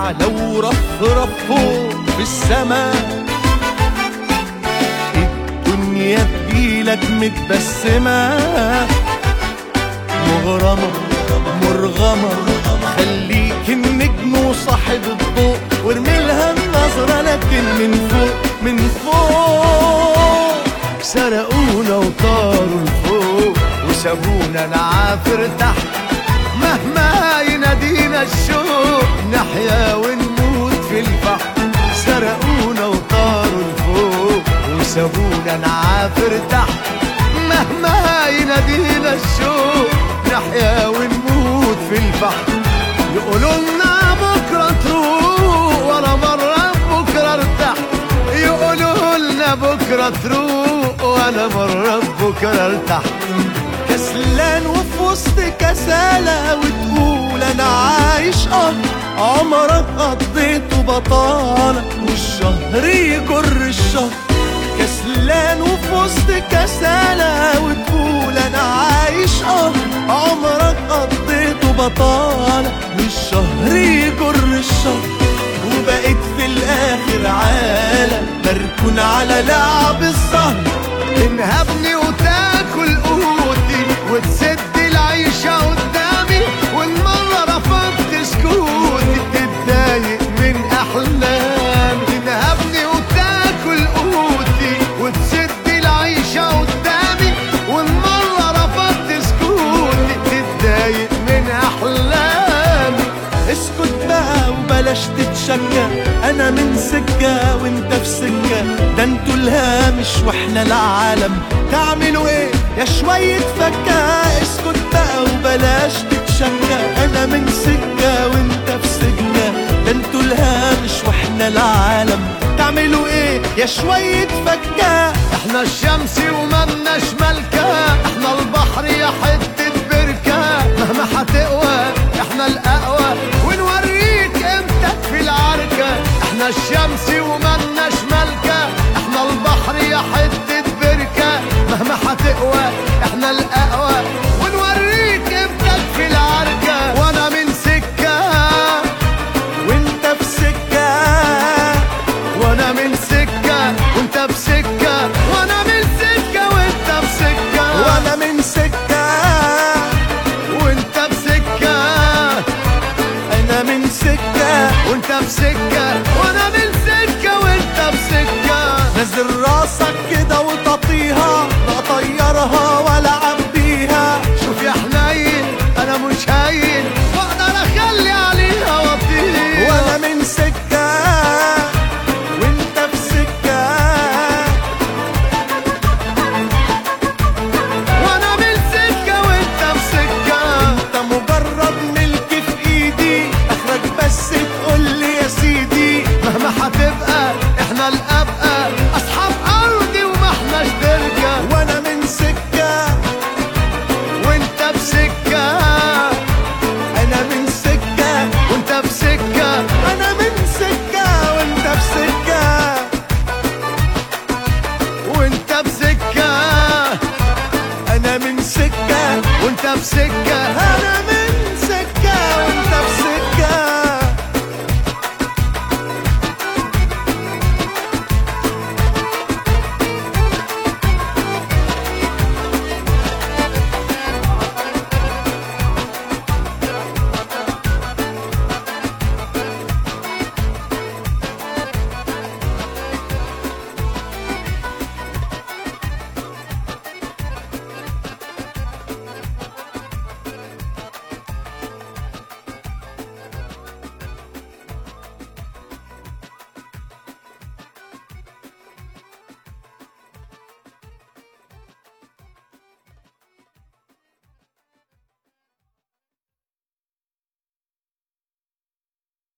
أعلى ورفرف فوق في السماء. الدنيا تجيلك متبسمة مغرمة مرغمة، خليك النجم وصاحب الضوء وارميلها النظرة لكن من فوق من فوق. سرقونا وطاروا لفوق وسابونا نعافر تحت، مهما ينادينا الشوق نحيا ونموت في البحر. سرقونا وطاروا لفوق وسابونا نعافر تحت، مهما ينادينا الشوق نحيا ونموت في البحر. يقولوا لنا بكرة تروق ولا مرة بكرة ارتاح، يقولوا لنا بكرة تروق ولا مرة بكرة ارتاح. كسلان وفي وسط كسالة وتقول انا عايش عمرك قضيته بطالة والشهر يجر الشهر. كسلان وفي وسط كسالة وتقول انا عايش عمرك قضيته بطالة والشهر يجر الشهر. وبقيت في الاخر عالم مركون على لعب السهر، تنهبني وتاكل قوتي وتسد العيشة قدامي، والمرة رفضت سكوتي تتضايق من احلامي. تنهبني وتاكل قوتي وتسد العيشة قدامي، والمرة رفضت سكوتي تتضايق من احلامي. اسكت بقى وبلاش تتشجع، انا من سكة وانت في سكة، ده انتوا الهامش واحنا العالم. تعملوا ايه يا شوية فكة؟ اسكت بقى وبلاش تتشجع، انا من سكة وانت في سكة، ده انتوا الهامش واحنا العالم. تعملوا ايه يا شوية فكة؟ احنا الشمس وملناش ملكة، احنا البحر يا حتة بركة، مهما هتقوى احنا الاقوى ونوريك قيمتك في العركة. احنا الشمس وملناش ملكة، احنا البحر يا حتة بركة، مهما هتقوى احنا الاقوى ونوريك قيمتك في العركة. وانا من سكة وانت في سكة، وانا من سكة وانت بسكة، وانا من سكة وانت بسكة، وانا من سكة وانت بسكة، انا من سكة وانت بسكة، وانا من سكة وانت بسكة. نزل راسك كده وتطيها، لا طيرها ولا عبيها. شوف يا حنين انا مش هين واقدر اخلي عليها واطيها. وانا من سكة وانت في سكة، وانا من سكة وانت بسكة. انت مجرد ملك في ايدي، اخرك بس تقولي يا سيدي. مهما هتبقى احنا الابقى، اصحاب ارضي وما احناش تركة. وانا من سكة وانت بسكة، انا من سكة وانت بسكة، انا من سكة وانت في سكة، وانت بسكة، انا من سكة وانت بسكة.